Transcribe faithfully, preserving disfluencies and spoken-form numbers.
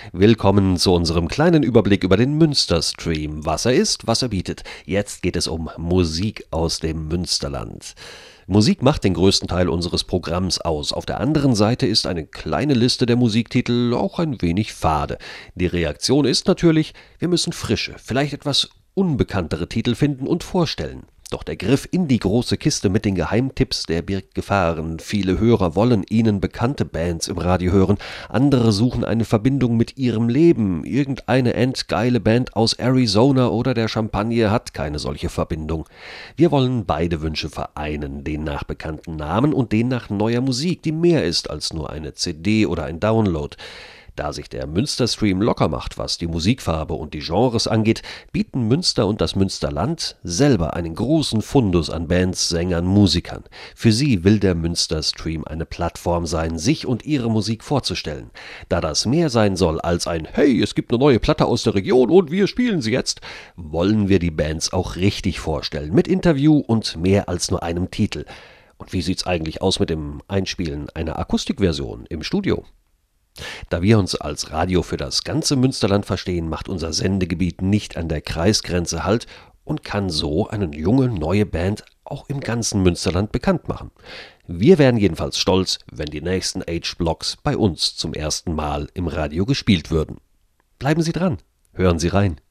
Willkommen zu unserem kleinen Überblick über den Münsterstream. Was er ist, was er bietet. Jetzt geht es um Musik aus dem Münsterland. Musik macht den größten Teil unseres Programms aus. Auf der anderen Seite ist eine kleine Liste der Musiktitel auch ein wenig fade. Die Reaktion ist natürlich, wir müssen frische, vielleicht etwas unbekanntere Titel finden und vorstellen. Doch der Griff in die große Kiste mit den Geheimtipps, der birgt Gefahren. Viele Hörer wollen ihnen bekannte Bands im Radio hören, andere suchen eine Verbindung mit ihrem Leben. Irgendeine endgeile Band aus Arizona oder der Champagne hat keine solche Verbindung. Wir wollen beide Wünsche vereinen, den nach bekannten Namen und den nach neuer Musik, die mehr ist als nur eine C D oder ein Download. Da sich der Münsterstream locker macht, was die Musikfarbe und die Genres angeht, bieten Münster und das Münsterland selber einen großen Fundus an Bands, Sängern, Musikern. Für sie will der Münsterstream eine Plattform sein, sich und ihre Musik vorzustellen. Da das mehr sein soll als ein »Hey, es gibt eine neue Platte aus der Region und wir spielen sie jetzt«, wollen wir die Bands auch richtig vorstellen, mit Interview und mehr als nur einem Titel. Und wie sieht's eigentlich aus mit dem Einspielen einer Akustikversion im Studio? Da wir uns als Radio für das ganze Münsterland verstehen, macht unser Sendegebiet nicht an der Kreisgrenze Halt und kann so eine junge, neue Band auch im ganzen Münsterland bekannt machen. Wir wären jedenfalls stolz, wenn die nächsten H-Blocks bei uns zum ersten Mal im Radio gespielt würden. Bleiben Sie dran, hören Sie rein.